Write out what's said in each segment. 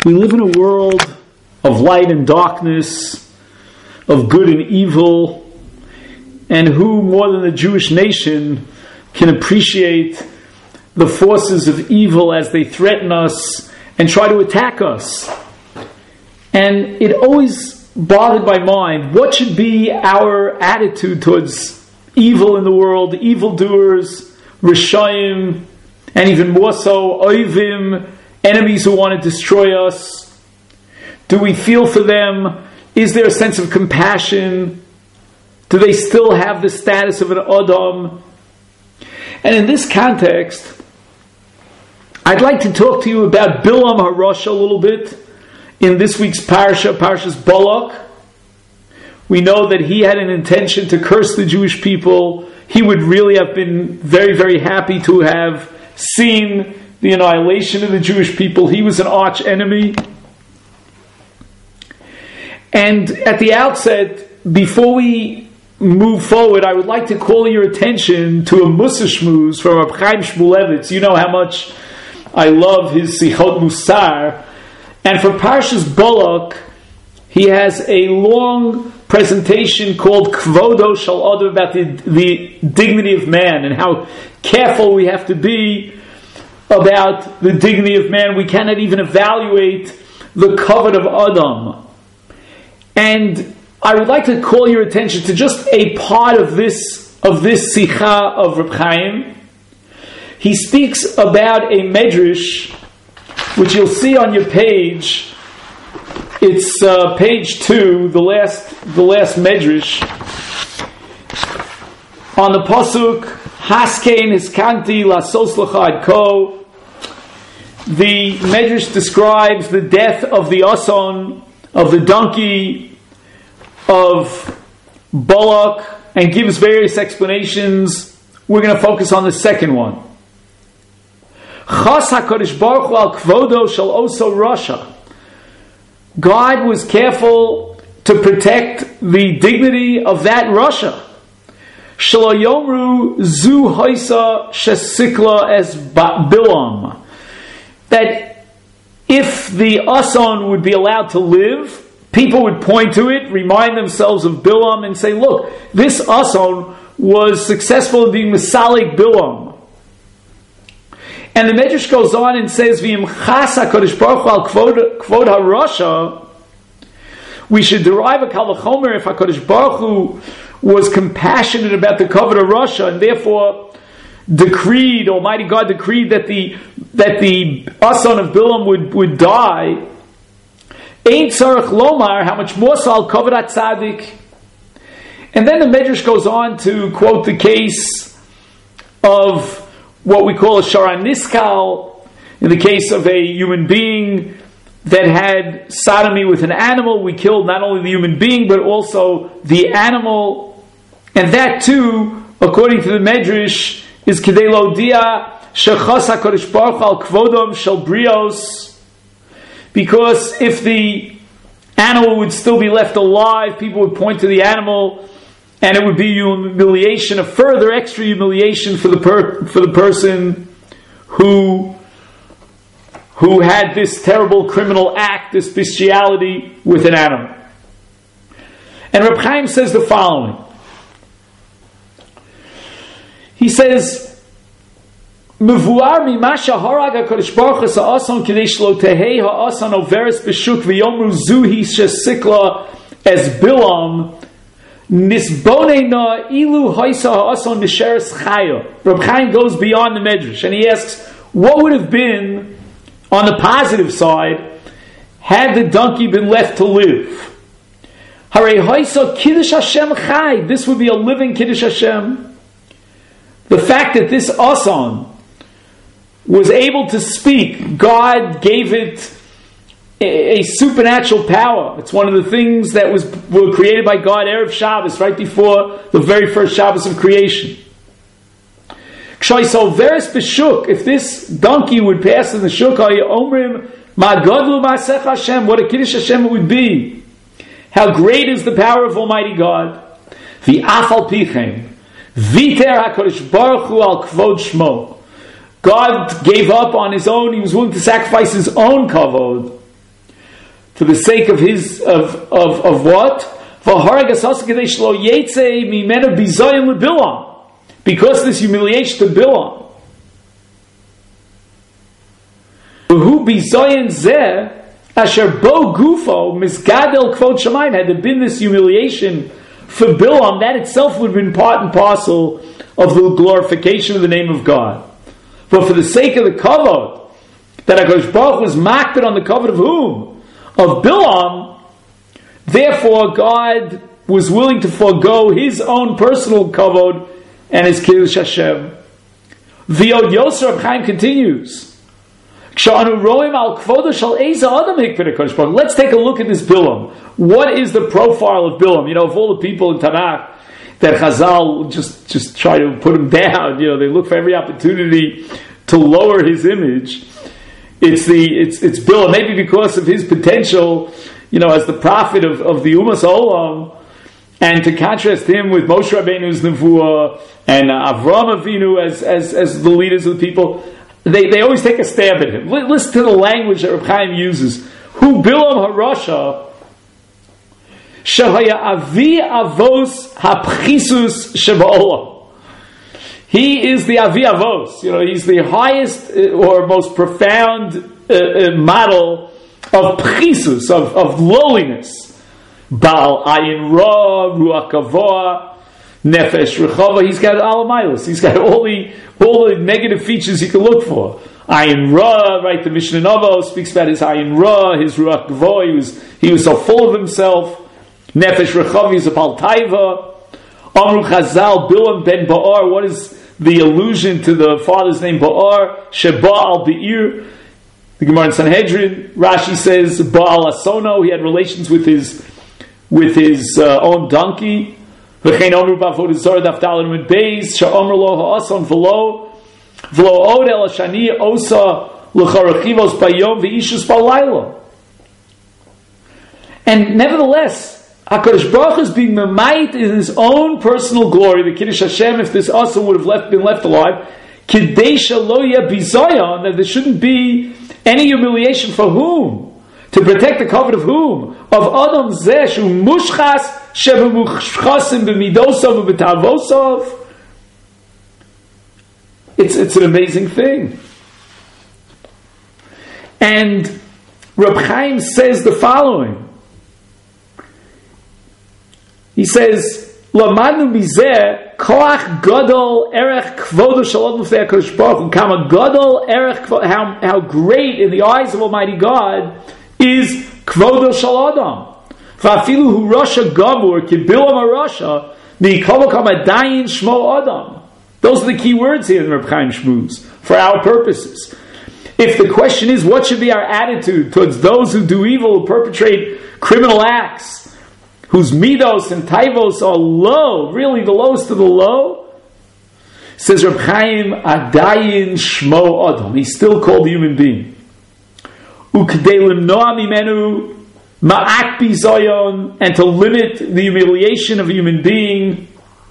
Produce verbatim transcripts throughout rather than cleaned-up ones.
We live in a world of light and darkness, of good and evil, and who more than the Jewish nation can appreciate the forces of evil as they threaten us and try to attack us. And it always bothered my mind, what should be our attitude towards evil in the world, evildoers, Rishayim, and even more so, Oivim, enemies who want to destroy us? Do we feel for them? Is there a sense of compassion? Do they still have the status of an Adam? And in this context, I'd like to talk to you about Bilam HaRasha a little bit in this week's Parsha, Parshas Balak. We know that he had an intention to curse the Jewish people. He would really have been very, very happy to have seen the annihilation of the Jewish people. He was an arch enemy. And at the outset, before we move forward, I would like to call your attention to a Mussar Shmuz from Reb Chaim Shmulevitz. You know how much I love his Sichot Musar. And for Parshas Balak, he has a long presentation called Kvodo Shel Adam, about the, the dignity of man and how careful we have to be about the dignity of man. We cannot even evaluate the kavod of Adam. And I would like to call your attention to just a part of this of this Sikha of Reb Chaim. He speaks about a medrash, which you'll see on your page. It's uh, page two, the last the last medrash, on the pasuk Haskein Hiskanti Lasos L'chad Ko. The medrash describes the death of the Ason, of the donkey of Balak, and gives various explanations. We're going to focus on the second one. Chas HaKadosh Baruch Hu al kvodo shel oso rasha. God was careful to protect the dignity of that rasha. Shelo yomru zu hoisa shesikla es Bilam. That if the Ason would be allowed to live, people would point to it, remind themselves of Bilam, and say, look, this Ason was successful in being Masalik Bilam. And the Medrash goes on and says, V'im chas HaKadosh Baruch Hu al kvod, kvod HaRasha, we should derive a kal v'chomer if HaKadosh Baruch Hu was compassionate about the kavod of Rasha, and therefore decreed, Almighty God decreed that the that the Ason of Bilam would, would die. Ein tzarech lomar, how much more so al kavod HaTzadik. And then the Medrash goes on to quote the case of what we call a Sharan Niskal, in the case of a human being that had sodomy with an animal. We killed not only the human being, but also the animal. And that too, according to the Medrash, is Kedei Lodia Shechas HaKadosh Baruch Hu al Kvodom Shel Brios. Because if the animal would still be left alive, people would point to the animal, and it would be humiliation, a further extra humiliation for the per, for the person who who had this terrible criminal act, this bestiality with an animal. And Reb Chaim says the following. He says, "Mevuar mimasha harag HaKadosh Baruch Hu ha'ason k'dei shelo tehei ha'ason overes b'shuk v'yomru zuhi shesikla as Bilam nisbonena ilu haisa ha'ason nisheres chaya." Reb Chaim goes beyond the Medrash and he asks, what would have been on the positive side had the donkey been left to live? Harei haisa kiddush Hashem chai. This would be a living kiddush Hashem. The fact that this Ason was able to speak, God gave it a, a supernatural power. It's one of the things that was were created by God Erev Shabbos, right before the very first Shabbos of creation. If this donkey would pass in the shuk, what a kiddush Hashem it would be. How great is the power of Almighty God. The afal pichem. Viter HaKadosh Baruch Hu al kvod shmo. God gave up on his own. He was willing to sacrifice his own kavod. for the sake of his of of of what? Because this humiliation to Bilam. Who bizoyin zeh asher bo gufo misgadel kvod shamayim. Had there been this humiliation for Bilam, that itself would have been part and parcel of the glorification of the name of God. But for the sake of the kavod, that HaKadosh Baruch Hu was makbid on the kavod of whom? Of Bilam. Therefore, God was willing to forego His own personal kavod and His kiddush Hashem. The Od Yosef Reb Chaim continues. Let's take a look at this Bilam. What is the profile of Bilam? You know, of all the people in Tanakh that Chazal just, just try to put him down, you know, they look for every opportunity to lower his image. It's the it's it's Bilam, maybe because of his potential, you know, as the prophet of, of the Umas Olam, and to contrast him with Moshe Rabbeinu's Nevuah and Avraham Avinu as, as as the leaders of the people. They they always take a stab at him. Listen to the language that Reb Chaim uses. Hu Bilam HaRasha Shehaya Avi Avos HaPchisus Sheba'olam. He is the Avi Avos. You know, he's the highest or most profound uh, uh, model of Pchisus, of, of lowliness. Baal Ayin Ra, Ruach Kavoah, Nefesh Rechava. He's got Alamilas. He's got all the all the negative features you can look for. Ayin Ra, right? The Mishnah Novo speaks about his Ayin Ra, his Ruach Kavoah. He was he was so full of himself. Nefesh Rechava is a Bal Taiva. Amru Chazal Bilam ben Ba'ar. What is the allusion to the father's name Ba'ar? Sheba al Be'ir. The Gemara in Sanhedrin. Rashi says Baal Asono. He had relations with his with his uh, own donkey. V'chein Omru b'avodah zarah daf daled amud beis she'omru lo ha'ason v'lo v'lo od el shani osa l'charachivos bayom v'ishus b'layla. And nevertheless, HaKadosh Baruch Hu is being memayit in His own personal glory, the Kiddush Hashem, if this ason would have left, been left alive, kidei shelo yeh bizayon, that there shouldn't be any humiliation for whom? To protect the covenant of whom? Of Adam Zeh Shu Mushchas Shebemuchchasim B'midosav B'tavosav. It's it's an amazing thing. And Reb Chaim says the following. He says, Lamadnu Mizeh Koach Gadol Erech Kvodo Shalom L'Fnei HaKadosh Baruch Hu. Kama Gadol Erech Kvodo, how how great in the eyes of Almighty God is Kvodo Shal Adam. Va'afilu hu Rasha Gavur ki Bilam HaRasha mi'kol hakam adayin Shmo Adam. Those are the key words here in Reb Chaim Shmuz for our purposes. If the question is, what should be our attitude towards those who do evil, who perpetrate criminal acts, whose midos and taivos are low, really the lowest of the low, says Reb Chaim, adayin Shmo Adam. He's still called a human being. Ukdei limnoa mimenu ma'ak bizayon, and to limit the humiliation of a human being,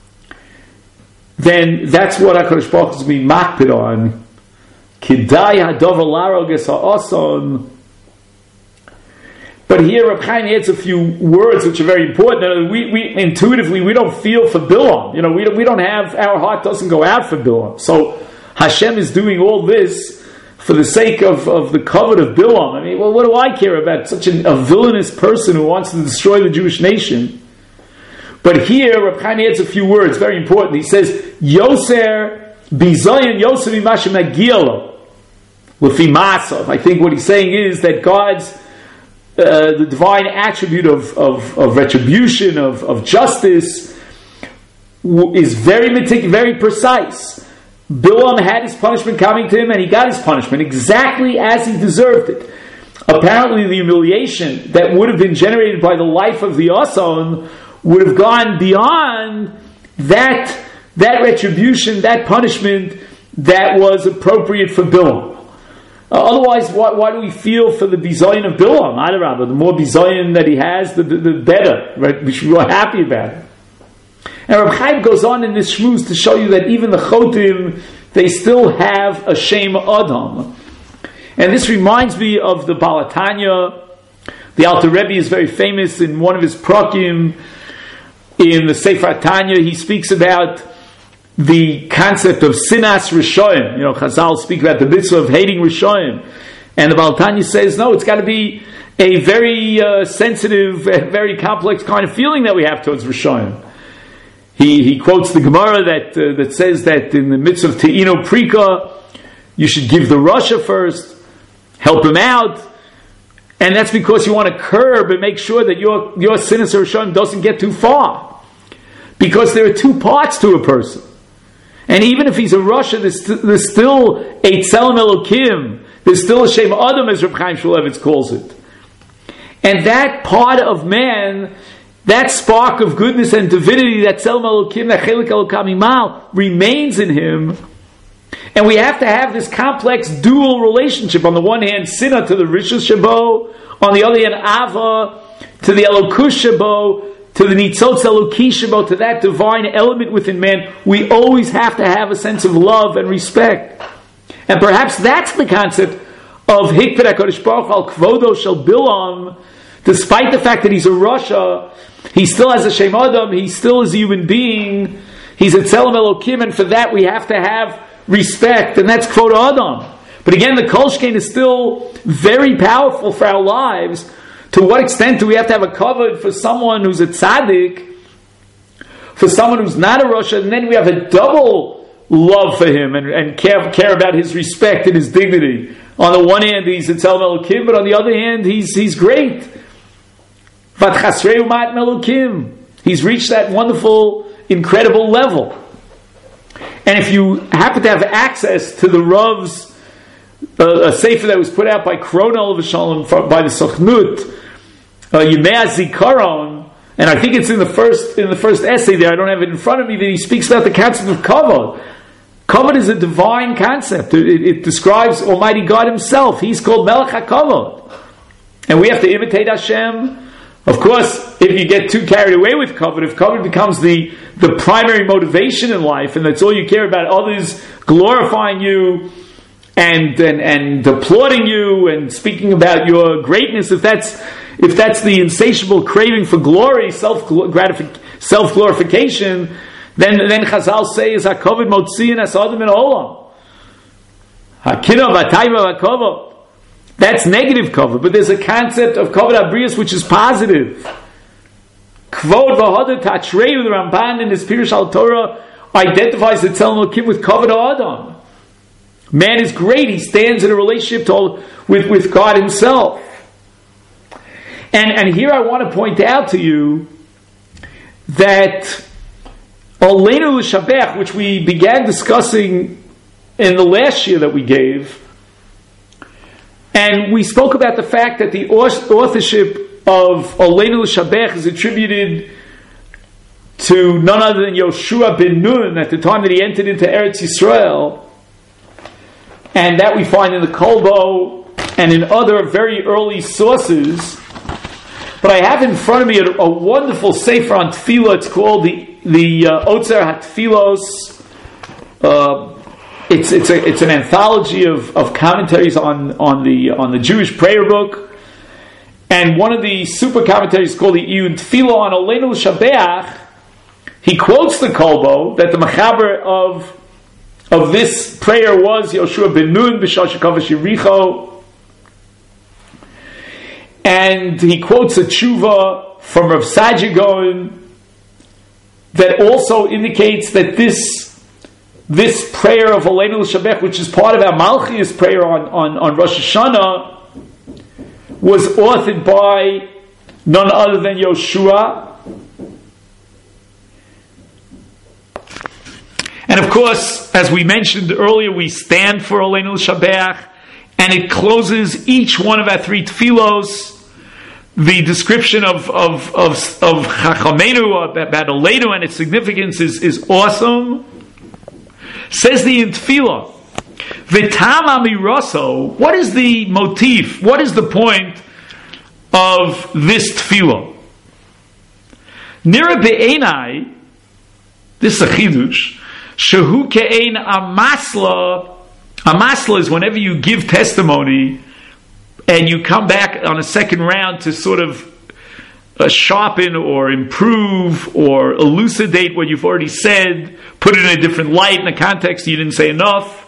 then that's what HaKadosh Baruch Hu is being makbid on. Kidai hadavar laroges ha'ason. But here Reb Chaim adds a few words which are very important. We, we intuitively we don't feel for Bilam. You know, we don't, we don't have, our heart doesn't go out for Bilam. So Hashem is doing all this for the sake of, of the covenant of Bilam. I mean, well, what do I care about such an, a villainous person who wants to destroy the Jewish nation? But here, Reb Chaim adds a few words, very important. He says, Yoser bizayin Yoser imashem agiyalo l'fi masav. I think what he's saying is that God's uh, the divine attribute of, of, of retribution, of, of justice, is very meticulous, very precise. Bilam had his punishment coming to him, and he got his punishment exactly as he deserved it. Apparently, the humiliation that would have been generated by the life of the Ason would have gone beyond that, that retribution, that punishment that was appropriate for Bilam. Uh, otherwise, why, why do we feel for the bizayin of Bilam? Adarabah, the more bizayin that he has, the, the, the better. Right? We should be happy about it. And Reb Chaim goes on in this shmuz to show you that even the chotim, they still have a shame adam. And this reminds me of the Balatanya, The Alter Rebbe is very famous in one of his prakim in the Sefer Tanya. He speaks about the concept of sinas rishoyim. You know, Chazal speak about the mitzvah of hating rishoyim, and the Baal Tanya says, no, it's got to be a very uh, sensitive, very complex kind of feeling that we have towards rishoyim. He he quotes the Gemara that uh, that says that in the midst of Te'ino Prika, you should give the Rasha first, help him out, and that's because you want to curb and make sure that your your sinas rishoyim doesn't get too far, because there are two parts to a person. And even if he's a Rasha, there's, st- there's still a Tzelem Elokim. There's still a Shem Adam, as Reb Chaim Shmulevitz calls it. And that part of man, that spark of goodness and divinity, that Tzelem Elokim, that Chelik Elokam Imal, remains in him. And we have to have this complex dual relationship. On the one hand, Sinah to the Rishus Shabo. On the other hand, Ava to the Elokus Shabo. To the Nitzotz Eloki Shabo, to that divine element within man. We always have to have a sense of love and respect. And perhaps that's the concept of Hikped HaKadosh Baruch Hu al Kvodo Shel Bilam. Despite the fact that he's a Rasha, he still has a Shem Adam, he still is a human being, he's a Tzelem Elokim, and for that we have to have respect, and that's Kvod Adam. But again, the Kolshkein is still very powerful for our lives. To what extent do we have to have a kavod for someone who's a tzaddik, for someone who's not a Rasha, and then we have a double love for him and, and care, care about his respect and his dignity. On the one hand, he's a Tzelem Elokim, but on the other hand, he's he's great. Vat chasrei umat melukim. He's reached that wonderful, incredible level. And if you happen to have access to the Rav's uh, a sefer that was put out by Kronel V'Shalom by the Sochnut, uh, Yimei Zikaron, and I think it's in the first in the first essay there. I don't have it in front of me. That he speaks about the concept of kavod. Kavod is a divine concept. It, it, it describes Almighty God Himself. He's called Melech HaKavod, and we have to imitate Hashem. Of course, if you get too carried away with kavod, if kavod becomes the the primary motivation in life, and that's all you care about, others glorifying you and and and applauding you and speaking about your greatness, if that's if that's the insatiable craving for glory, self gratific, self glorification, then then Chazal say is hakavod motziin as adam in olam. Hakina v'tayva v'kavod. That's negative kavod, but there's a concept of kavod abrius which is positive. Kvod v'hodet tachreu, the Ramban in his Pirush al Torah identifies the Tzelem Elokim with kavod adam. Man is great; he stands in a relationship to, with with God Himself. And and here I want to point out to you that Oleinu L'Shabech, which we began discussing in the last year that we gave. And we spoke about the fact that the authorship of Oleinu L'Shabech is attributed to none other than Yoshua ben Nun at the time that he entered into Eretz Yisrael, and that we find in the Kolbo and in other very early sources. But I have in front of me a, a wonderful sefer on Tefillah. It's called the the uh, Otzer HaTfilos. Uh, It's it's a it's an anthology of, of commentaries on, on the on the Jewish prayer book, and one of the super commentaries is called the Iyun Tefillah on Oleinu L'Shabeach. He quotes the Kolbo that the mechaber of of this prayer was Yoshua ben Nun b'shah shekavash Yericho, and he quotes a tshuva from Rav Saadia Gaon that also indicates that this. This prayer of Oleinu L'Shabech, which is part of our Malchias prayer on, on, on Rosh Hashanah, was authored by none other than Yoshua. And of course, as we mentioned earlier, we stand for Oleinu L'Shabech, and it closes each one of our three tefillos. The description of of of, of Chachamenu about Oleinu and its significance is, is awesome. Says the in Tefillah, V'tam amiraso, what is the motif? What is the point of this Tefillah? Nira be'enai, this is a chidush, shehu ke'ein amasla, amasla is whenever you give testimony, and you come back on a second round to sort of uh, sharpen or improve or elucidate what you've already said, put it in a different light in a context you didn't say enough.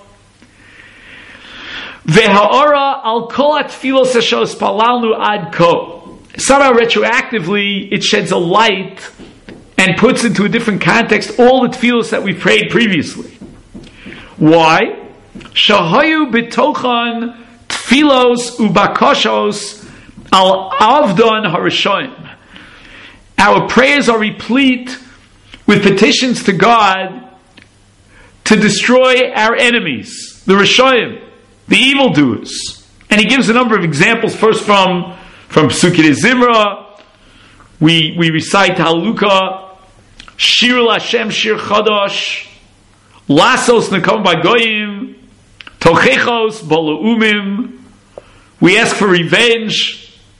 Ve'ha'ora al kol atfilos asher spalalnu ad ko. Somehow retroactively it sheds a light and puts into a different context all the tefillos that we prayed previously. Why? Shahayu bitochan tfilos ubakoshos al avdon harishayim. Our prayers are replete with petitions to God to destroy our enemies, the Rishayim, the evildoers. And he gives a number of examples, first from, from Psukei Zimra. We, we recite Haluka, Shir Lashem Shir Chadash, Lasos Nekom Bagoyim, Tochechos Balaumim. We ask for revenge,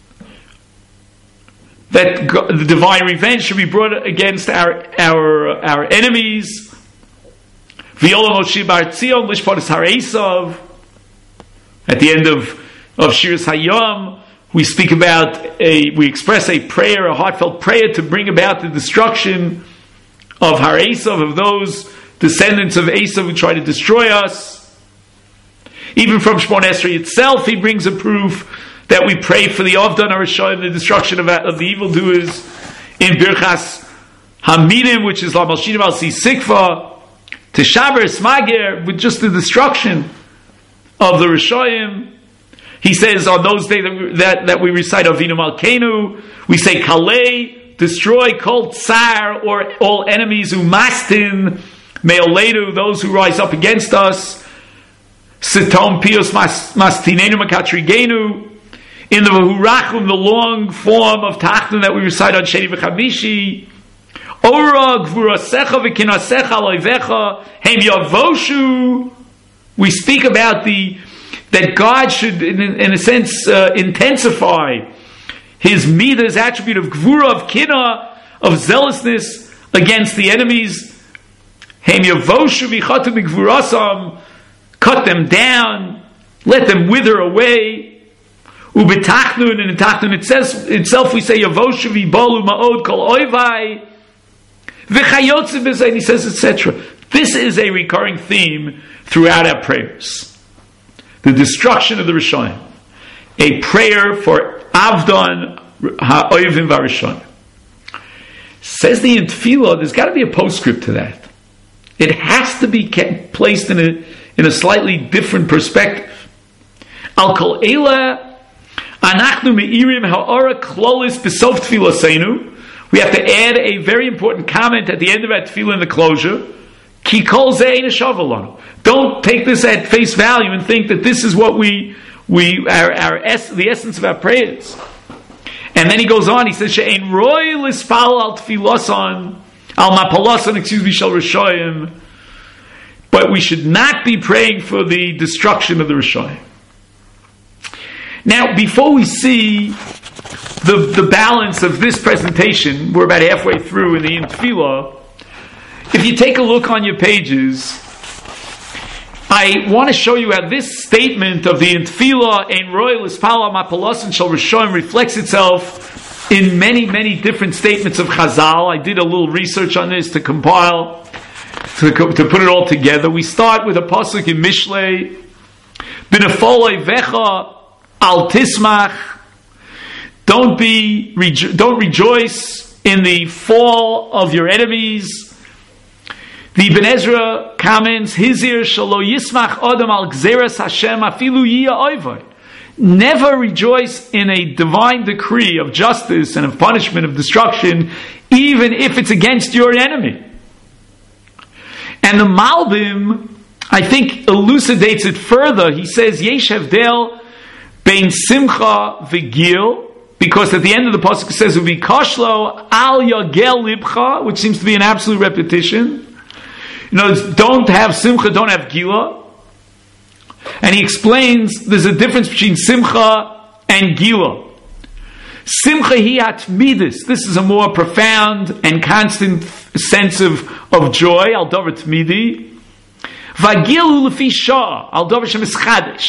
that God, the divine revenge should be brought against our our our enemies. V'yolam Moshe Bar Tzion Lishparas Haresav. At the end of of Shiras Hayom, we speak about a we express a prayer, a heartfelt prayer to bring about the destruction of Haresav, of those descendants of Esav who try to destroy us. Even from Shmon Esrei itself, he brings a proof that we pray for the Avdan HaRishayim, the destruction of, of the evildoers, in Birchas Hamidim, which is La Malshinim Al Si Sikfa, to Shaber Smager, with just the destruction of the Rishayim. He says on those days that we, that, that we recite Avinu Malkeinu, we say Kalei, destroy Kol Tsar, or all enemies, Umastin, Meoledu, those who rise up against us, Sitom Pios Mastinenu Makatrigenu. In the Vahurachum, the long form of Tachnun that we recite on Sheni V'Chamishi, Ora Gvurasecha V'Kinasecha Loivecha Hem Yavoshu. We speak about the that God should, in, in a sense, uh, intensify His midah, His attribute of Gvura, of Kina, of zealousness against the enemies. Hem Yavoshu V'Chatu B'Gvurasam. Cut them down, let them wither away. Ubetachnun, and in Tachnun it says itself, we say Yavoshu v'Balu Ma'od Kol Oivai V'Chayotze B'Zeh, and he says, et cetera. This is a recurring theme throughout our prayers. The destruction of the Rishayim. A prayer for Avdan Ha'oivim V'Rishayim. Says the in Tefillah, there's got to be a postscript to that. It has to be kept, placed in a in a slightly different perspective. Al Kol Eila Anachnu Me'irim Ha'ora Klolis B'Sof Tfilaseinu. We have to add a very important comment at the end of our tefillah in the closure. Ki Kol Zeh Ein Shavalanu. Don't take this at face value and think that this is what we we our, our es, the essence of our prayers. And then he goes on. He says She'ein Roy Lispal Al Tfilasan Al Mapalasan. Excuse me, Shel Rishayim. But we should not be praying for the destruction of the Rishayim. Now, before we see the, the balance of this presentation, we're about halfway through in the In Tefillah. If you take a look on your pages, I want to show you how this statement of the In Tefillah, Ein Roy L'Spal Mapalasan Shel Rishayim, reflects itself in many, many different statements of Chazal. I did a little research on this to compile, to, to put it all together. We start with a pasuk in Mishlei, B'nefol Oivecha Al Tismach. Don't be, rejo- don't rejoice in the fall of your enemies. The Ibn Ezra comments, Hizir shalo yismach adam al gzeras Hashem afilu yiyah oivai. Never rejoice in a divine decree of justice and of punishment, of destruction, even if it's against your enemy. And the Malbim, I think, elucidates it further. He says, Yesh hevdel bein simcha v'gil, because at the end of the pasuk it says, V'kashlo al yagel libcha, which seems to be an absolute repetition. You know, don't have simcha, don't have gila. And he explains there's a difference between simcha and gila. Simcha hi atmidis. This is a more profound and constant sense of, of joy. Al davar tmidi. Vagilu lefi shah. Al davar shemischadish.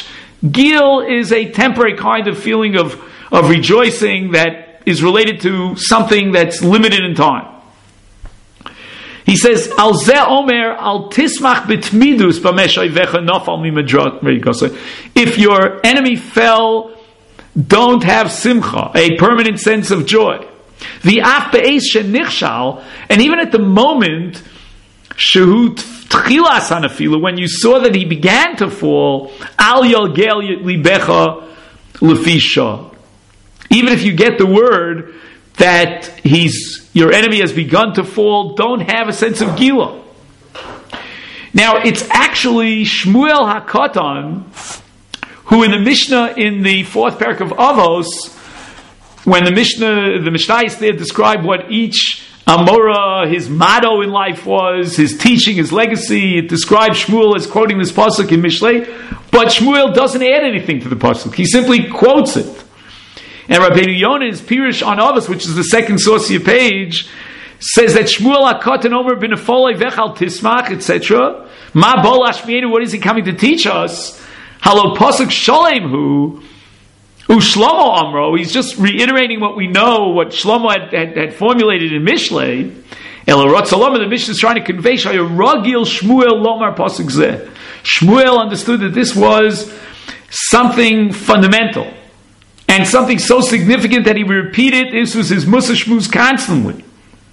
Gil is a temporary kind of feeling of, of rejoicing that is related to something that's limited in time. He says, Al ze omer al tismach bitmidus b'mesh oivecha nafal mimadrak. If your enemy fell, don't have simcha, a permanent sense of joy. The af be'ez shenichshal, and even at the moment, shehut tchilas hanafilu, when you saw that he began to fall, al yalgel libecha lefisha. Even if you get the word that he's your enemy has begun to fall, don't have a sense of gila. Now, it's actually Shmuel HaKatan, who in the Mishnah, in the fourth parak of Avos, when the Mishnah, the Mishnayos there describe what each Amora, his motto in life was, his teaching, his legacy, it describes Shmuel as quoting this pasuk in Mishlei, but Shmuel doesn't add anything to the pasuk. He simply quotes it. And Rabbeinu Yonah's Pirush on Avos, which is the second Sosia page, says that Shmuel HaKatan Omer b'nefolei vechal tismach, et cetera. Ma bol ashmienu, what is he coming to teach us? Halo pasuk shalem hu, u Shlomo Amro. He's just reiterating what we know, what Shlomo had, had, had formulated in Mishlei. El Ratzalom, the Mishnah is trying to convey Shaya Ragil Shmuel Lomar pasuk zeh. Shmuel understood that this was something fundamental. And something so significant that he would repeat it. This was his Musa Shmuz constantly.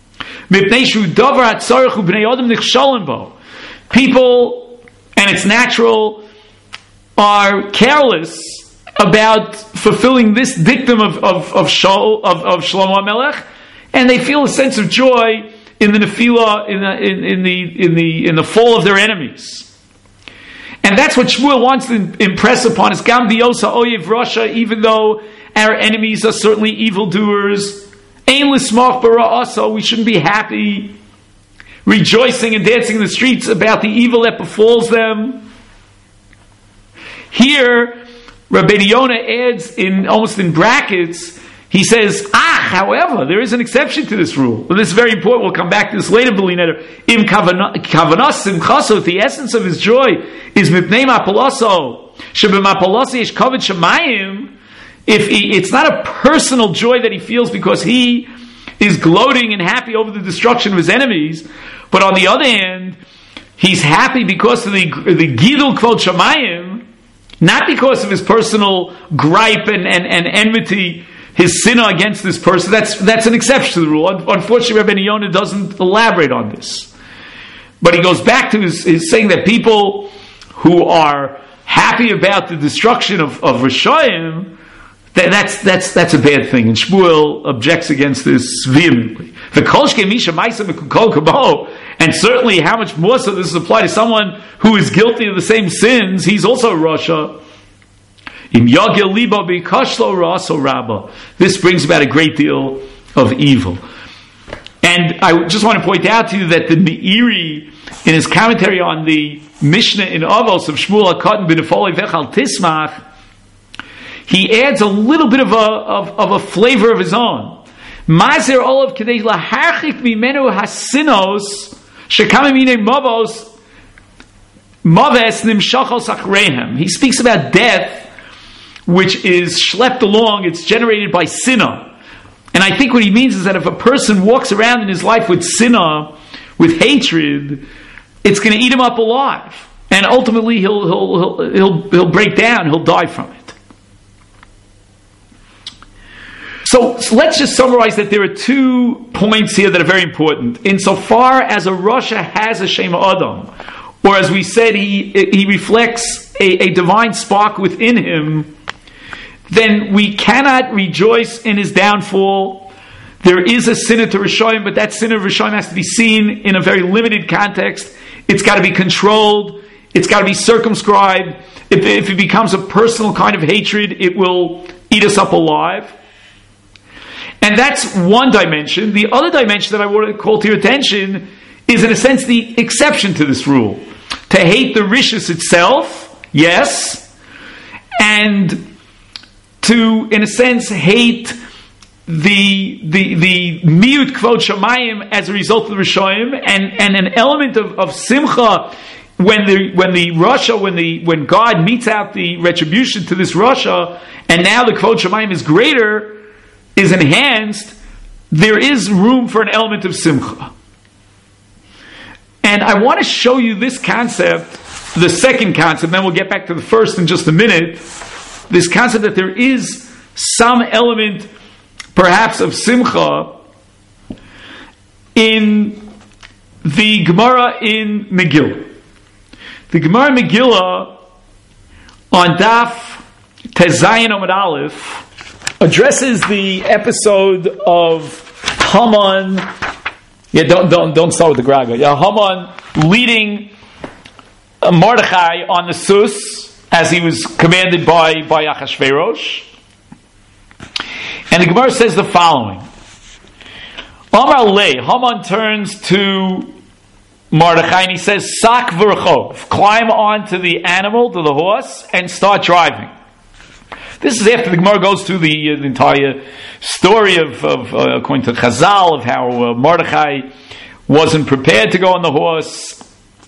People, and it's natural, are careless about fulfilling this dictum of of of, Shol, of, of Shlomo HaMelech, and they feel a sense of joy in the nefila, in the in, in the in the in the fall of their enemies. And that's what Shmuel wants to impress upon us. Gam diosa oyev rasha, even though our enemies are certainly evildoers, ein lismach bara also, we shouldn't be happy, rejoicing and dancing in the streets about the evil that befalls them. Here, Rabbeinu Yonah adds in almost in brackets, he says, ah, however, there is an exception to this rule. Well, this is very important. We'll come back to this later, Beliner. Im kavanas simchaso, the essence of his joy is mipnei mapalaso. Shebemapalaso yesh kavod shemayim. If he, it's not a personal joy that he feels because he is gloating and happy over the destruction of his enemies, but on the other hand, he's happy because of the the gidul kvod shemayim, not because of his personal gripe and, and, and enmity, his sin against this person. That's that's an exception to the rule. Unfortunately, Rabbeinu Yonah doesn't elaborate on this. But he goes back to his, his saying that people who are happy about the destruction of, of Rishayim, that, that's that's that's a bad thing. And Shmuel objects against this vehemently. And certainly how much more so this is applied to someone who is guilty of the same sins. He's also a Rasha. This brings about a great deal of evil. And I just want to point out to you that the Meiri, in his commentary on the Mishnah in Avos of Shmuel HaKatan b'nefolei vechal tismach, he adds a little bit of a, of, of a flavor of his own. Mazer olav kedei laharchik mimenu hasinos shekam mine mavos maves nimshachos achreihem. He speaks about death, which is schlepped along, it's generated by sinah. And I think what he means is that if a person walks around in his life with sinah, with hatred, it's going to eat him up alive. And ultimately he'll, he'll, he'll, he'll, he'll break down, he'll die from it. So, so let's just summarize that there are two points here that are very important. Insofar as a Rasha has a Shema Adam, or as we said, he, he reflects a, a divine spark within him, then we cannot rejoice in his downfall. There is a sin to Rishayim, but that sin of Rishayim has to be seen in a very limited context. It's got to be controlled. It's got to be circumscribed. If, if it becomes a personal kind of hatred, it will eat us up alive. And that's one dimension. The other dimension that I want to call to your attention is, in a sense, the exception to this rule. To hate the rishus itself, yes, and to, in a sense, hate the the the miut kvod shamayim as a result of the Rishayim, and, and an element of, of simcha when the when the Russia when the when God meets out the retribution to this Russia, and now the Kvod Shemayim is greater, is enhanced, there is room for an element of simcha. And I want to show you this concept, the second concept, then we'll get back to the first in just a minute. This concept that there is some element, perhaps, of simcha in the Gemara in Megillah. The Gemara in Megillah on Daf Tezayin Amud Aleph addresses the episode of Haman. Yeah, don't don't don't start with the Graga. Yeah, Haman leading Mordechai on the Sus as he was commanded by by Achashverosh. And the Gemara says the following: Amar Le, Haman turns to Mordechai and he says, Sak v'rechov, climb onto the animal, to the horse, and start driving. This is after the Gemara goes through the, uh, the entire story of, of uh, according to Chazal, of how uh, Mordechai wasn't prepared to go on the horse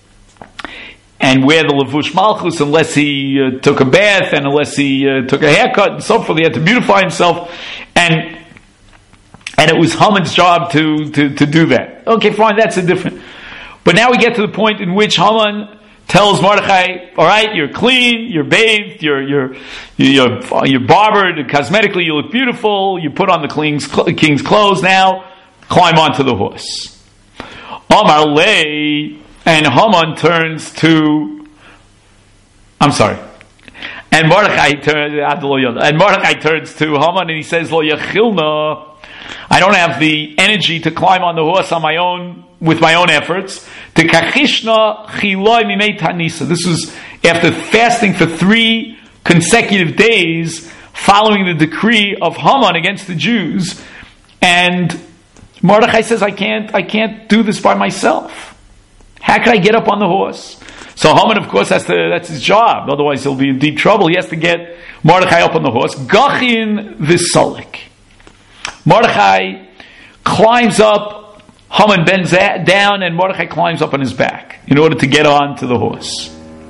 and wear the Levush Malchus unless he uh, took a bath and unless he uh, took a haircut and so forth. He had to beautify himself, and and it was Haman's job to, to, to do that. Okay, fine, that's a different... But now we get to the point in which Haman tells Mordechai, all right, you're clean, you're bathed, you're you're you're, you're barbered, cosmetically you look beautiful, you put on the king's, king's clothes, now climb onto the horse. Amar Le, and Haman turns to, I'm sorry, and Mordechai turns, and Mordechai turns to Haman and he says, Lo yachilna, I don't have the energy to climb on the horse on my own, with my own efforts. To kachishna chiloi mimei tanisa. This was after fasting for three consecutive days following the decree of Haman against the Jews. And Mordechai says, I can't, I can't do this by myself. How can I get up on the horse? So Haman, of course, has to, that's his job. Otherwise he'll be in deep trouble. He has to get Mordechai up on the horse. Gachin v'solik. Mordechai climbs up, Haman bends down, and Mordechai climbs up on his back in order to get on to the horse.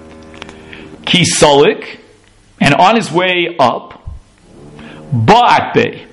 Ki solik, and on his way up, ba'at bey,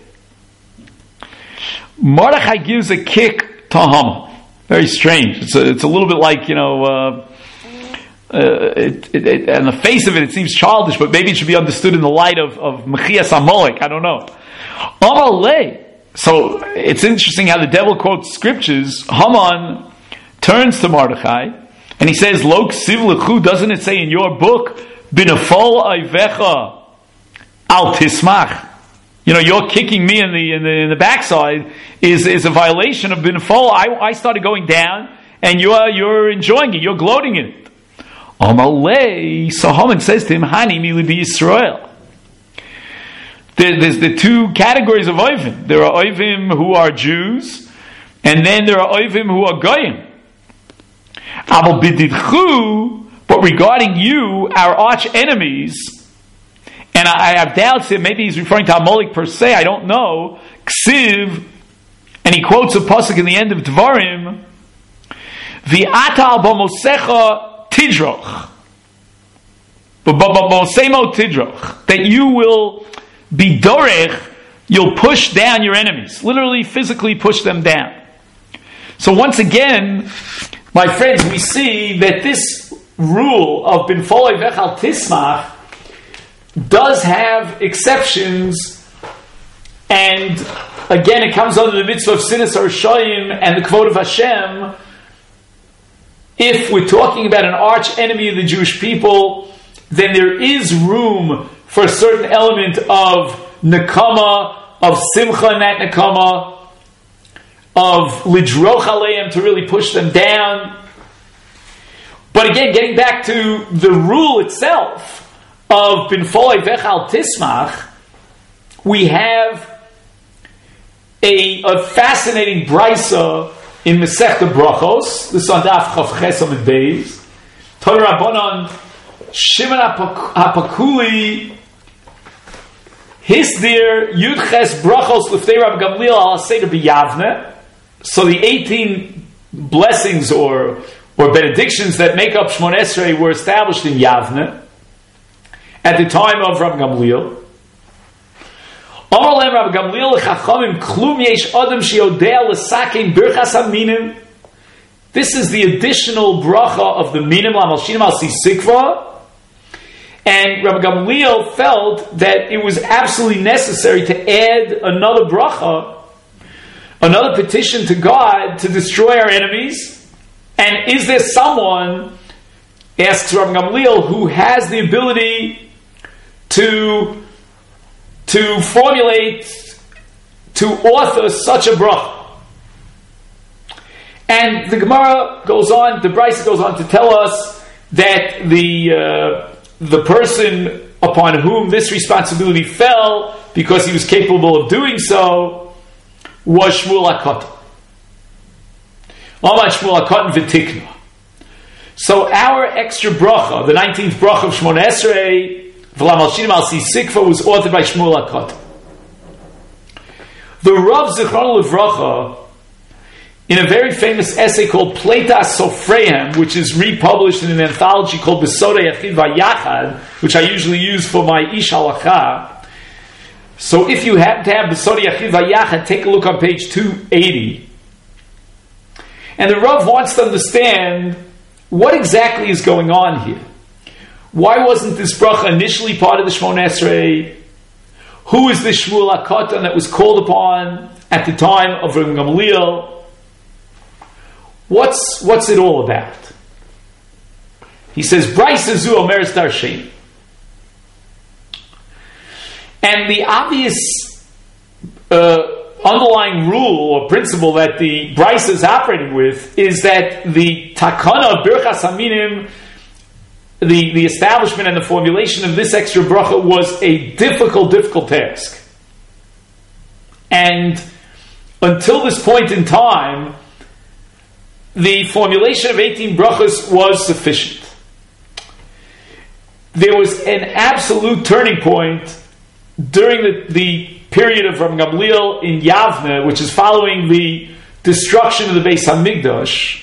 Mordechai gives a kick to Haman. Very strange. It's a, it's a little bit like, you know, uh, uh, it, it, it, on the face of it, it seems childish, but maybe it should be understood in the light of, of Mechias HaMolek. I don't know. Amar Le. So it's interesting how the devil quotes scriptures. Haman turns to Mordechai and he says, Lo ksiv lechu, doesn't it say in your book, Binafol ayvecha al tismach? You know, you're kicking me in the in the, in the backside is, is a violation of Binafol. I, I started going down and you're you're enjoying it, you're gloating in it. Amalei, so Haman says to him, Hani mi libi Yisrael. There's the two categories of Oivim. There are Oivim who are Jews, and then there are Oivim who are Goyim. Aval bididchu, but regarding you, our arch enemies, and I, I have doubts that maybe he's referring to Amalek per se, I don't know, Ksiv, and he quotes a pasuk in the end of Dvarim, V'ata al bamosecha tidroch, b'mosemo tidroch, that you will be dorech, you'll push down your enemies. Literally, physically push them down. So once again, my friends, we see that this rule of bin folei vechal tismach does have exceptions, and again, it comes under the mitzvah of sinas harishayim and the kvod of Hashem. If we're talking about an arch enemy of the Jewish people, then there is room for a certain element of nekama, of simcha in that nekama, of lidroch aleim, to really push them down. But again, getting back to the rule itself of bin folei vechal tismach, we have a, a fascinating brisa in Masechta Brachos. This is on Daf Chav Ches Amud Beis. Torah Rabbanon Shimon HaPakuli Hisdir Yud Ches Brachos Liftei Rabbi Gamliel Al Seder B'Yavne. So the eighteen blessings or or benedictions that make up Shmon Esrei were established in Yavne at the time of Rabbi Gamliel. Amar lehem Rabbi Gamliel l'chachamim klum yesh adam sheyodea l'sakein birchas haminim. This is the additional bracha of the minim l'malshinim al sisikva. And Rabbi Gamliel felt that it was absolutely necessary to add another bracha, another petition to God to destroy our enemies. And is there someone, asks Rabbi Gamliel, who has the ability to, to formulate, to author such a bracha? And the Gemara goes on, the Brisa goes on to tell us that the uh, the person upon whom this responsibility fell, because he was capable of doing so, was Shmuel HaKatan. Amar Shmuel HaKatan v'tikna. So our extra bracha, the nineteenth bracha of Shmon Esrei, V'lam al-shinim al-sisikva, was authored by Shmuel HaKatan. The Rav Zichrono Livracha, in a very famous essay called Pleitas Sofreihem, which is republished in an anthology called Besodei Yachid Vayachad, which I usually use for my Ish Halacha. So if you happen to have Besodei Yachid Vayachad, take a look on page two eighty. And the Rav wants to understand what exactly is going on here. Why wasn't this bracha initially part of the Shmon Esrei? Who is this Shmuel HaKatan that was called upon at the time of Rabbi Gamliel? What's what's it all about? He says, Brisa zu omeres darshen. And the obvious uh, underlying rule or principle that the Brisa is operating with is that the takana of birchas haminim, the, the establishment and the formulation of this extra bracha, was a difficult, difficult task. And until this point in time, the formulation of eighteen brachas was sufficient. There was an absolute turning point during the, the period of Rabbi Gamliel in Yavne, which is following the destruction of the Beis Hamikdash,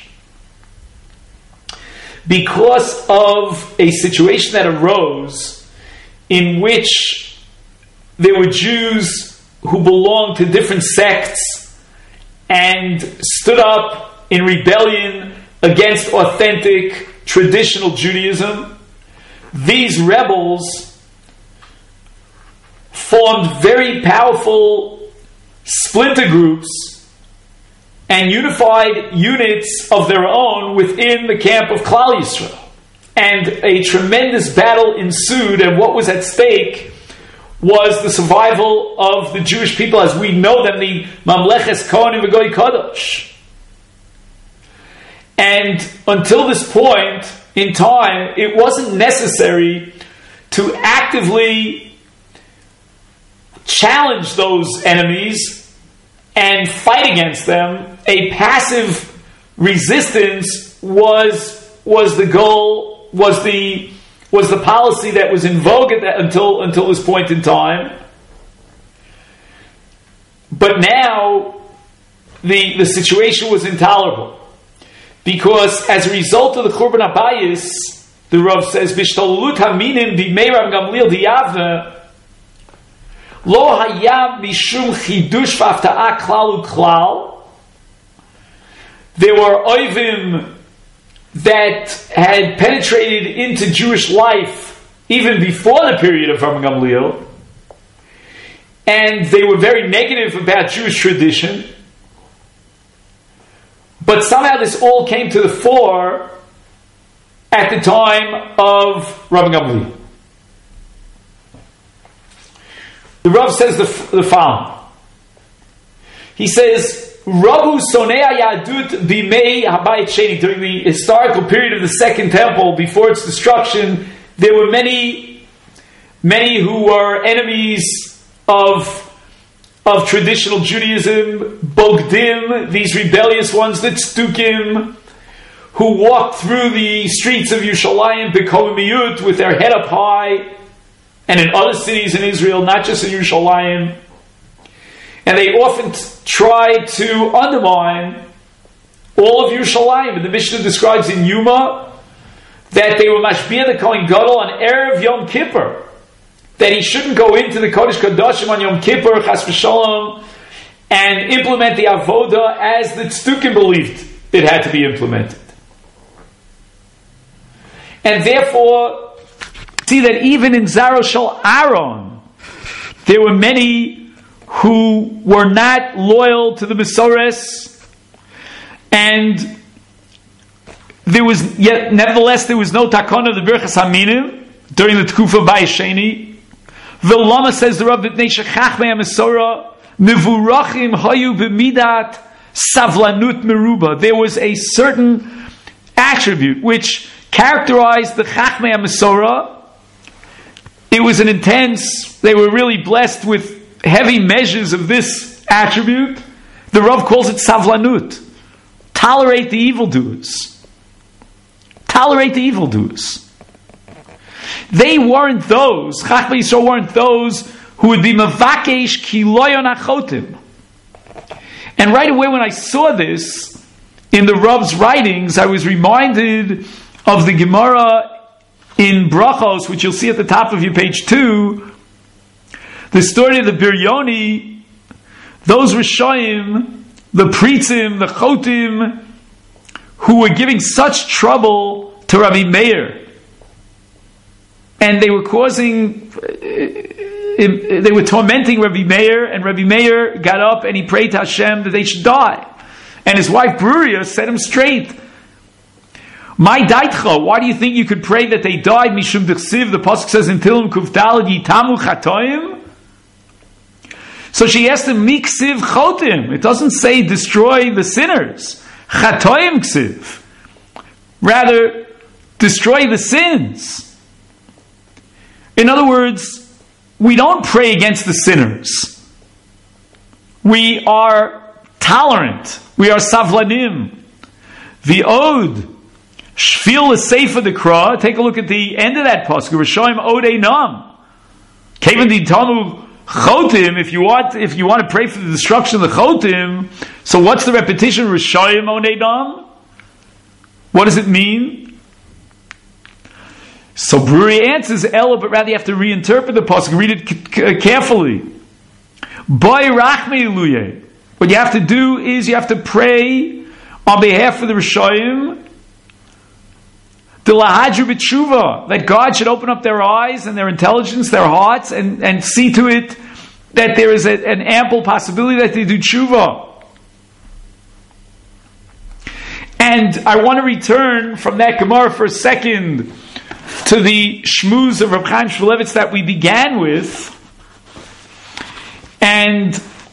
because of a situation that arose in which there were Jews who belonged to different sects and stood up in rebellion against authentic traditional Judaism. These rebels formed very powerful splinter groups and unified units of their own within the camp of Klal Yisrael. And a tremendous battle ensued, and what was at stake was the survival of the Jewish people as we know them, the Mamleches Kohanim V'Goy Kadosh. And until this point in time, it wasn't necessary to actively challenge those enemies and fight against them. A passive resistance was was the goal, was the was the policy that was in vogue at that, until until this point in time. But now the the situation was intolerable. Because as a result of the Churban Abayis, the Rav says, B'shtalut haminim b'mei Rabbi Gamliel d'Yavne, lo hayam mishum chidush v'afta'a klal u'klal. There were oivim that had penetrated into Jewish life even before the period of Rabbi Gamliel, and they were very negative about Jewish tradition. But somehow this all came to the fore at the time of Rabbi Gamliel. The Rav says the, the following. He says, Rabu sonei hayadut b'mei habayit sheni. During the historical period of the Second Temple, before its destruction, there were many, many who were enemies of of traditional Judaism, Bogdim, these rebellious ones, the Tzdukim, who walked through the streets of Yerushalayim, B'Komimiyut, with their head up high, and in other cities in Israel, not just in Yerushalayim. And they often t- tried to undermine all of Yerushalayim. And the Mishnah describes in Yuma that they were mashbiach the Kohen Gadol on Erev Yom Kippur, that he shouldn't go into the Kodesh Kodashim on Yom Kippur, Chas v'Shalom, and implement the Avodah as the Tzdukim believed it had to be implemented. And therefore, see that even in Zaro Shel Aaron, there were many who were not loyal to the Mesores, and there was yet, nevertheless, there was no takon of the Birchas Haminim during the Tkufa Bayesheni. Vilama says the Rav B'nei Shechachmei HaMesorah Mevurachim Hayu B'midat Savlanut Meruba. There was a certain attribute which characterized the Chachmei HaMesorah. It was an intense, they were really blessed with heavy measures of this attribute. The Rav calls it Savlanut. Tolerate the evildoers. Tolerate the evildoers. They weren't those, Chachmei Yisrael weren't those who would be Mavakesh Kiloyon Achotim. And right away when I saw this in the Rav's writings, I was reminded of the Gemara in Brachos, which you'll see at the top of your page two, the story of the Biryoni, those Rishoyim, the Pritzim, the Chotim, who were giving such trouble to Rabbi Meir. And they were causing, they were tormenting Rabbi Meir, and Rabbi Meir got up and he prayed to Hashem that they should die. And his wife Bruria set him straight. My daitcha, why do you think you could pray that they died? Mishum d'chsiv, the pasuk says in Tehillim Kuf Daled, Yitamu chatoim. So she asked him, Miksiv chotim. It doesn't say destroy the sinners. Chatoim ksiv. Rather, destroy the sins. In other words, we don't pray against the sinners. We are tolerant. We are savlanim. The Od, Shfil Seifa Dekra. Take a look at the end of that pasuk. Rishoyim Od Einam. Kevin di Tamu Chotim. If you want, if you want to pray for the destruction of the Chotim, so what's the repetition? Rishoyim Od Einam. What does it mean? So Bruri answers Ella, but rather you have to reinterpret the pasuk. Read it c- carefully. Boy Rachmei Luye. What you have to do is you have to pray on behalf of the Rishoyim, the lahadru b'tshuva, that God should open up their eyes and their intelligence, their hearts, and, and see to it that there is a, an ample possibility that they do tshuva. And I want to return from that Gemara for a second to the shmooze of Reb Chaim Shmulevitz that we began with. And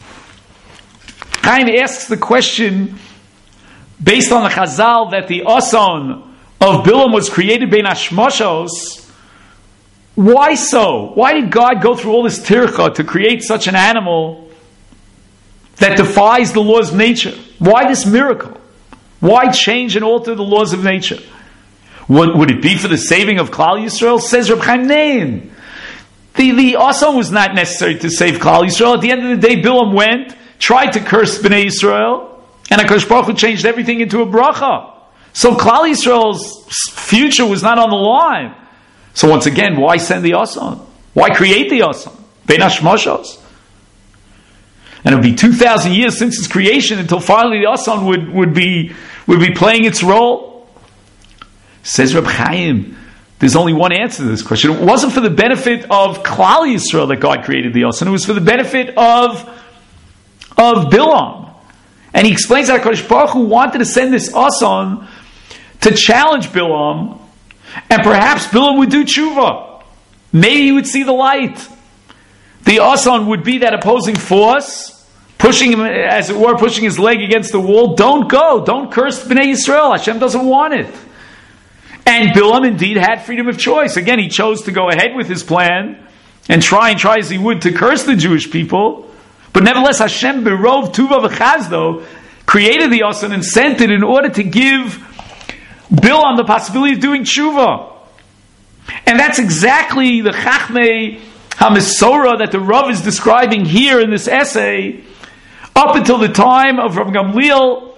Chaim asks the question, based on the Chazal, that the Ason of Bilam was created bein hashmoshos. Why so? Why did God go through all this tircha to create such an animal that defies the laws of nature? Why this miracle? Why change and alter the laws of nature? Would, would it be for the saving of Klal Yisrael? Says Reb Chaim Nein. The, the Ason was not necessary to save Klal Yisrael. At the end of the day, Bilam went, tried to curse Bnei Yisrael, and HaKadosh Baruch Hu changed everything into a bracha. So Klal Yisrael's future was not on the line. So once again, why send the Ason? Why create the Ason? Bein hashmoshos. And it would be two thousand years since its creation until finally the Ason would, would be would be playing its role. Says Reb Chaim, there's only one answer to this question. It wasn't for the benefit of Klal Yisrael that God created the Ason. It was for the benefit of, of Bilam. And he explains that HaKadosh Baruch Hu wanted to send this Ason to challenge Bilam, and perhaps Bilam would do tshuva. Maybe he would see the light. The Ason would be that opposing force, pushing him, as it were, pushing his leg against the wall. Don't go. Don't curse Bnei Yisrael. Hashem doesn't want it. And Bilam indeed had freedom of choice. Again, he chose to go ahead with his plan and try and try as he would to curse the Jewish people. But nevertheless, Hashem berov tuva v'chazdo created the Ason and sent it in order to give Bilam the possibility of doing tshuva. And that's exactly the Chachmei HaMesorah that the Rav is describing here in this essay, up until the time of Rav Gamliel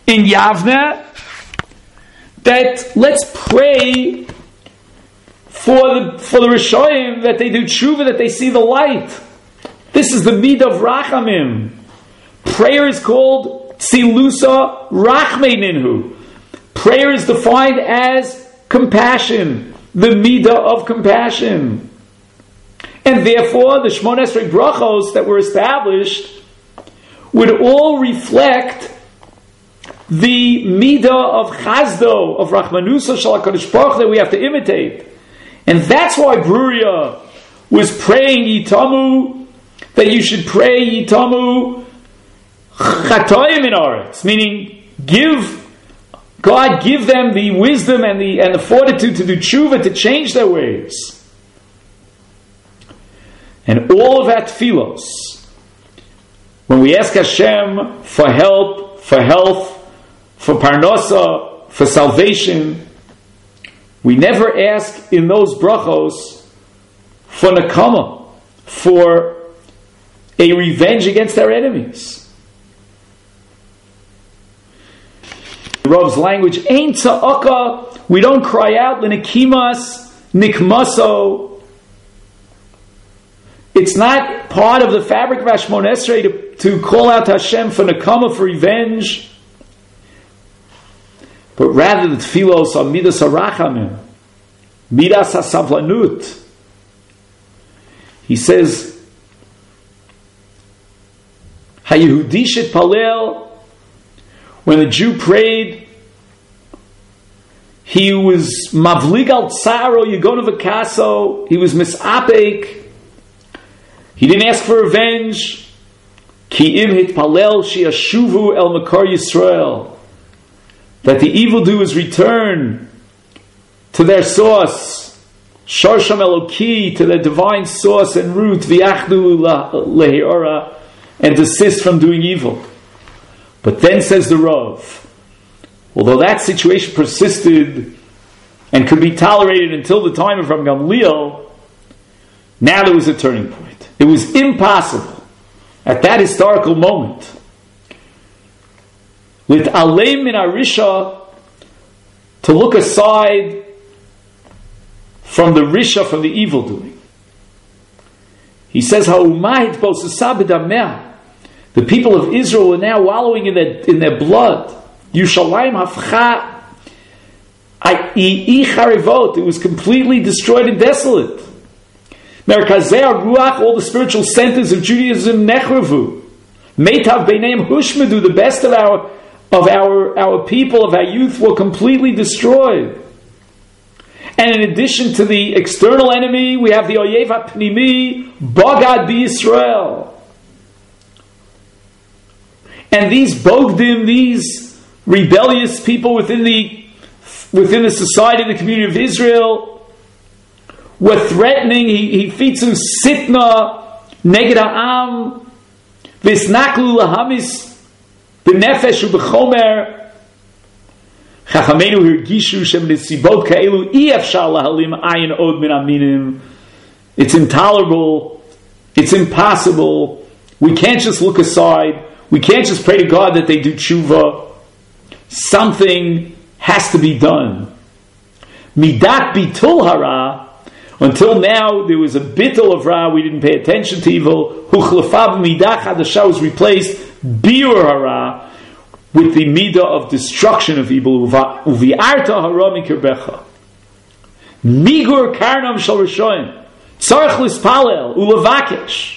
in Yavne that let's pray for the for the Rishoyim that they do tshuva, that they see the light. This is the midah of Rachamim. Prayer is called Tzilusa Rachmei Ninhu. Prayer is defined as compassion, the midah of compassion. And therefore, the Shmona Esrei Brachos that were established would all reflect the midah of Chazdo, of Rachmanusa Shel HaKadosh Baruch Hu that we have to imitate. And that's why Bruria was praying Yitamu, that you should pray Yitamu Chatoim in Aretz, meaning give God give them the wisdom and the and the fortitude to do tshuva, to change their ways. And all of that tefillos, when we ask Hashem for help, for health, for parnasa, for salvation, we never ask in those brachos for nakama, for a revenge against our enemies. Rav's language, Ein tza'aka, we don't cry out, l'nekimas, nikmaso. It's not part of the fabric of Shmona Esrei to, to call out to Hashem for nakama, for revenge. But rather the tefillos are midas harachamim, midas hasavlanut. He says, Hayehudi shetpalel, when the Jew prayed, he was mavlig al tsaro yigonu v'kaso, he was misapek, he didn't ask for revenge. Ki im hitpalel she'ashuvu el makar Yisrael, that the evildoers return to their source, Sharsham Eloki, to their divine source and root, v'yachdu lehiora, and desist from doing evil. But then says the Rav, although that situation persisted and could be tolerated until the time of Rabbi Gamliel, now there was a turning point. It was impossible at that historical moment with Aleim min Arisha to look aside from the Risha, from the evil doing. He says, Ha'umah hitbosesa b'dameh. The people of Israel were now wallowing in their, in their blood. Yushalayim hafcha i'charivot. It was completely destroyed and desolate. Merkazei Ruach, all the spiritual centers of Judaism, nechrevu. Meitav beineim hushmedu, the best of our of our, our people, of our youth, were completely destroyed. And in addition to the external enemy, we have the Oyev HaPnimi, Bagad b'Yisrael. And these Bogdim, these rebellious people within the within the society, the community of Israel, were threatening. He he fitzu sitna neged ha'am v'isnaklu lahamis b'nefesh u'b'chomer. Chachamenu hirgishu shem nesibot ka'elu i'efshar lahalim ayin od min aminim. It's intolerable. It's impossible. We can't just look aside. We can't just pray to God that they do tshuva. Something has to be done. Midat bitul hara. Until now, there was a bittul of ra. We didn't pay attention to evil. Huchlefab midah chadasha was replaced biur hara with the midah of destruction of evil. Uvi'arta hara mikirbecha. Migur karnam shel rishoyim. Tzarech lispalel ulevakesh.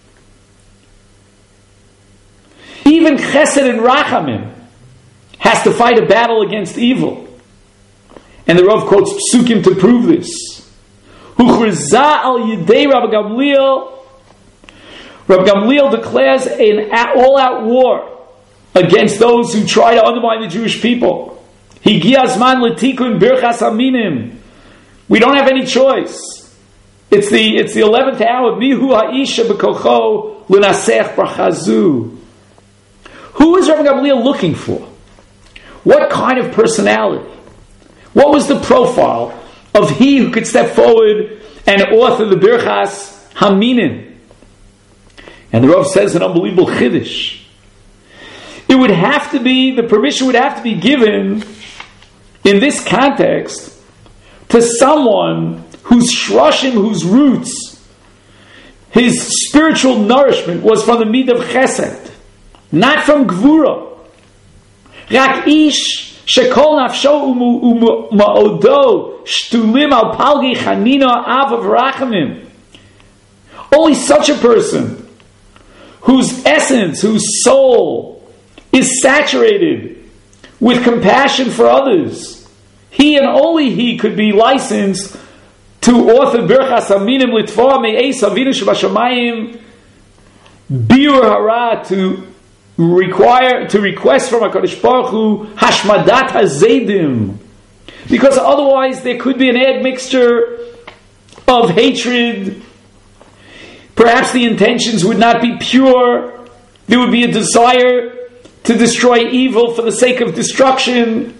Even Chesed and Rachamim has to fight a battle against evil. And the Rav quotes Psukim to prove this. Huchriza al Yidei Rabbi Gamliel. Rabbi Gamliel declares an all-out war against those who try to undermine the Jewish people. Higia Zman L'tikun Birchas Aminim. We don't have any choice. It's the it's the eleventh hour. Mihu ha'isha b'kocho l'nasech brachazu. Who is Rabbi Gamliel looking for? What kind of personality? What was the profile of he who could step forward and author the Birchas Haminim? And the Rav says an unbelievable chiddush. it would have to be, the permission would have to be given in this context to someone whose shroshim, whose roots, his spiritual nourishment was from the mid of chesed, not from gvura. Rak ish shekol nafsho u'ma'odo shtulim al palgi chanina avav rachamim. Only such a person whose essence, whose soul is saturated with compassion for others, he and only he could be licensed to author Birchas Aminim Litva Me'eis Avinu Shebashamayim Biur Hara, to require, to request from HaKadosh Baruch Hu Hashmadat HaZedim, because otherwise there could be an admixture of hatred. Perhaps the intentions would not be pure. There would be a desire to destroy evil for the sake of destruction.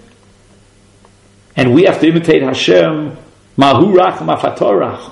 And we have to imitate Hashem. Mahu racham afatorach.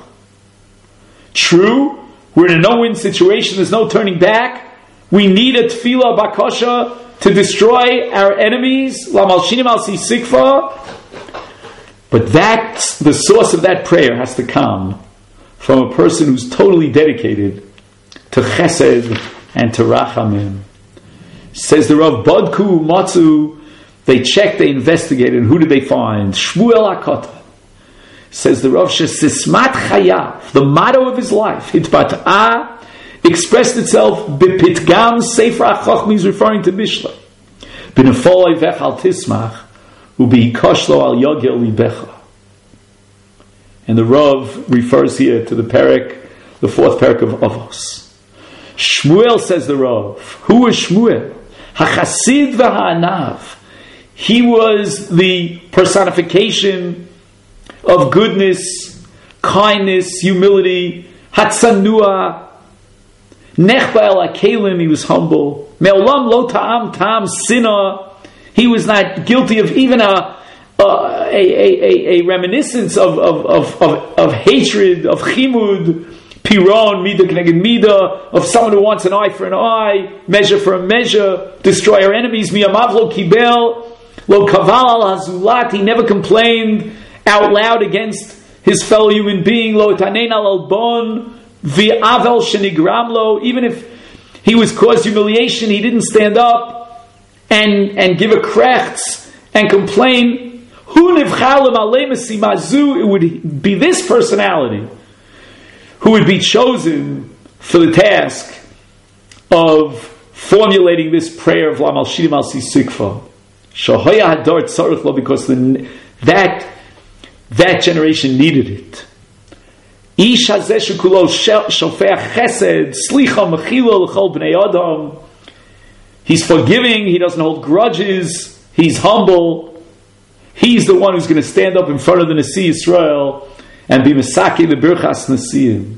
True, we're in a no-win situation. There's no turning back. We need a tefillah bakasha to destroy our enemies. La malshinim al sikfa. But that, the source of that prayer has to come from a person who's totally dedicated to chesed and to rachamim. Says the Rav, Bodku Matzu, they checked, they investigated, and who did they find? Shmuel HaKotel. Says the Rav, Shesismat Chayav, the motto of his life, Hitbat'a, expressed itself, Bepitgam Sefer HaChochmi, is referring to Mishle. B'nefol Oivech al Tismach, U'b'hikoshlo al Yogel Libecha. And the Rav refers here to the Perek, the fourth Perek of Avos. Shmuel, says the Rav, who is Shmuel? HaChasid v'ha'anav. He was the personification of goodness, kindness, humility. Hatzanua. Nechba el hakelim, he was humble. Me'olam lo ta'am ta'am sina. He was not guilty of even a a, a, a, a reminiscence of of, of, of of hatred, of chimud. Piron, mida k'neged mida, of someone who wants an eye for an eye, measure for a measure, destroy our enemies. Miyamav lo kibel, lo kaval al hazulat. He never complained out loud against his fellow human being. Lo tanein al albon, v'avel shenigram lo. Even if he was caused humiliation, he didn't stand up and and give a krechts and complain. Hu nivchal l'malei mesimazu. It would be this personality who would be chosen for the task of formulating this prayer of La Malshinim Al Sisikfa. Shahoya Hadar Tzarech Lo, because the, that that generation needed it. Ish Hazeh Shekulo Shofeach Chesed Slicha Mechila L'Chol Bnei Adam. He's forgiving. He doesn't hold grudges. He's humble. He's the one who's going to stand up in front of the Nasi Yisrael and be Mesaki the Birchas Nasiyim.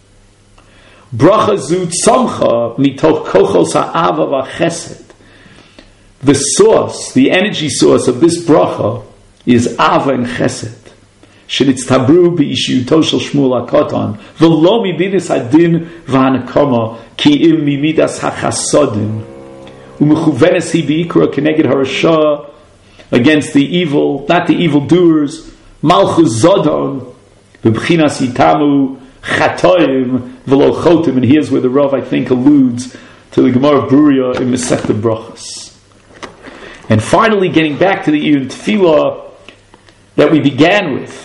Bracha zu tzamcha mitoch kochos ha'ava v'chesed. The source, the energy source of this bracha is ava and chesed. Shenitztabru b'ishiyuto shel Shmuel HaKotan v'lo mididas hadin v'hanakama ki im mimidas hachasodim u'mechuvenes hi b'ikra keneged harasha, against the evil, not the evil doers. Malchus Zodon v'bchinas itamu chatoim v'lo chotim. And here's where the Rav, I think, alludes to the Gemara of Bruria in Masechta Brachos. And finally, getting back to the Iyun Tefillah that we began with,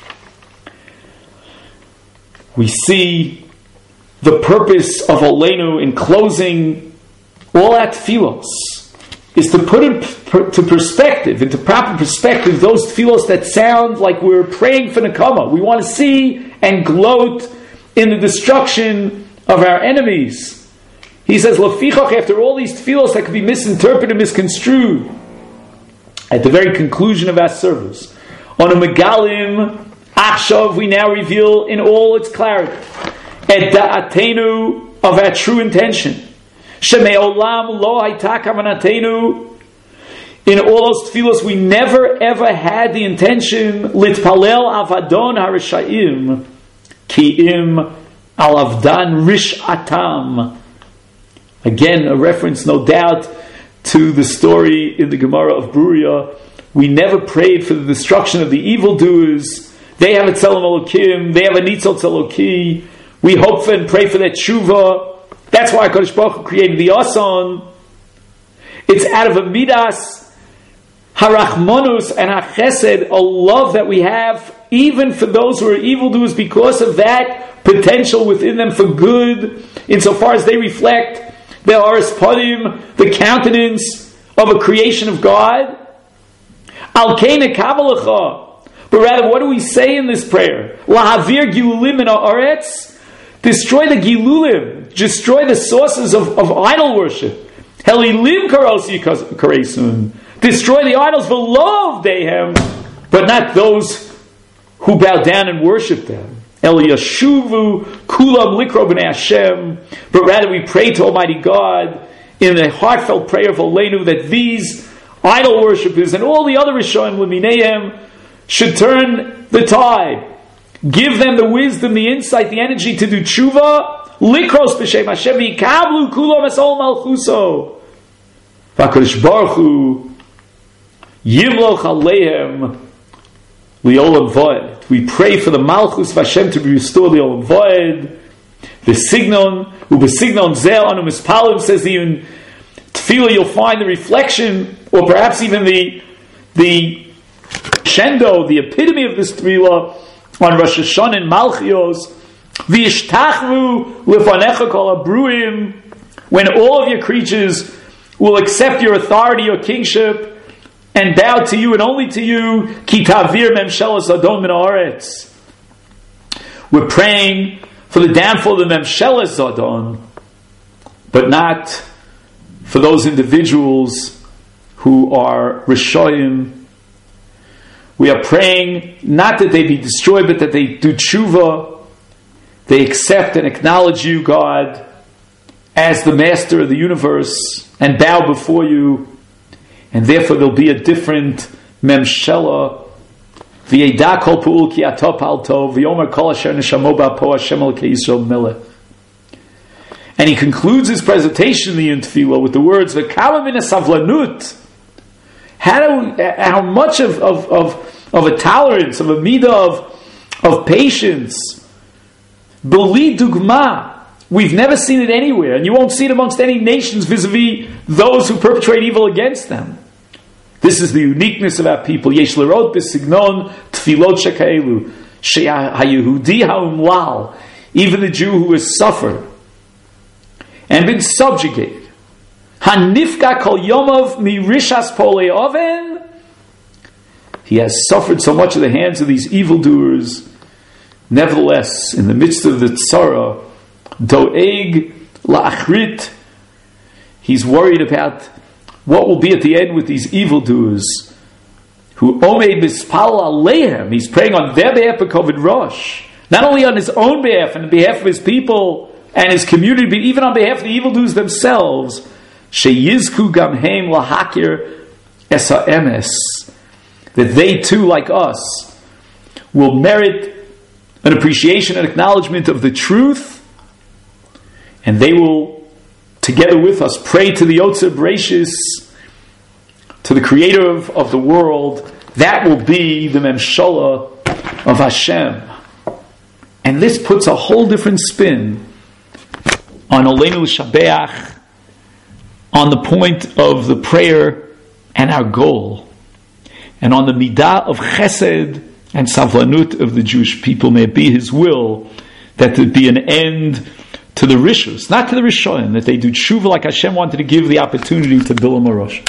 we see the purpose of Aleinu in closing all our tefillos is to put into perspective, into proper perspective, those tefillos that sound like we're praying for Nekama. We want to see and gloat in the destruction of our enemies. He says, Lefichach, after all these tefillos that could be misinterpreted, misconstrued, at the very conclusion of our service, on a Megalim, Achshav, we now reveal in all its clarity, Et da'atenu, of our true intention. Sheme'olam lo hayta kavanatenu. In all those tefillos, we never ever had the intention litpalel avadon harishayim ki im al avdan rish atam. Again, a reference, no doubt, to the story in the Gemara of Bruria. We never prayed for the destruction of the evildoers. They have a Tzelem Elokim, they have a Nitzal Tzeloki. We hope for and pray for their tshuva. That's why HaKadosh Baruch Hu created the Asan. It's out of a midas, harachmonus and hachesed, a love that we have, even for those who are evildoers, because of that potential within them for good, insofar as they reflect the Aris Padim, the countenance of a creation of God. Al Keina Kabalacha. But rather, what do we say in this prayer? Lahavir Gilulim in Haaretz. Destroy the Gilulim. Destroy the sources of, of idol worship. Helilim Karosi Karesun. Destroy the idols below Dehem, but not those who bow down and worship them. El Yashuvu Kulam Likro B'nei Hashem. But rather we pray to Almighty God in a heartfelt prayer of Oleinu that these idol worshippers and all the other Rishonim L'mineihem should turn the tide. Give them the wisdom, the insight, the energy to do tshuva. Likros B'Shem Hashem Yikablu Kulam Esol Malchuso. V'HaKadosh Baruch Hu Yivloch Aleihem Li'olam Voed. We pray for the Malchus of Hashem to be restored Li'olam Voed. The Signon, Ubesignon Zeh Anu Mispalim, says the in Tefillah you'll find the reflection, or perhaps even the the Shendo, the epitome of this Tefillah on Rosh Hashanah and Malchios. V'yishtachvu Lefanecha Kol Abruim, when all of your creatures will accept your authority, your kingship, and bow to you and only to you. Ki tavir memshelas adon min haaretz. We're praying for the downfall of the memshelas adon, but not for those individuals who are rishoyim. We are praying not that they be destroyed, but that they do tshuva. They accept and acknowledge you, God, as the master of the universe, and bow before you. And therefore there'll be a different memshela. V'yeda kol pu'ul ki atah palto v'yomer kol asher neshamo ba'po Hashem Elokei Yisrael melech. And he concludes his presentation in the Tefillah with the words v'kama min hasavlanut. How do, how much of, of, of, of a tolerance, of a midah of, of patience. B'li dugma. We've never seen it anywhere, and you won't see it amongst any nations vis-a-vis those who perpetrate evil against them. This is the uniqueness of our people. Yesh lerot b'signon tefilot shekaelu she'hayehudi ha'umlal, even the Jew who has suffered and been subjugated. Hanifka kol yomov mirishas polei oven. He has suffered so much at the hands of these evildoers. Nevertheless, in the midst of the tzara, doeg la'achrit, he's worried about what will be at the end with these evildoers who omeid mispal aleihem. He's praying on their behalf for Kovid Rosh, not only on his own behalf and on behalf of his people and his community, but even on behalf of the evildoers themselves. Sheyizku gamheim lahakir es ha'emes, that they too, like us, will merit an appreciation and acknowledgement of the truth, and they will, together with us, pray to the Yotzer Bereishis, to the Creator of, of the world. That will be the Memshala of Hashem. And this puts a whole different spin on Oleinu L'Shabeach, on the point of the prayer and our goal, and on the midah of chesed and savlanut of the Jewish people. May it be His will that there be an end to the rishus, not to the rishonim, that they do tshuva like Hashem wanted to give the opportunity to Bilam Arosh.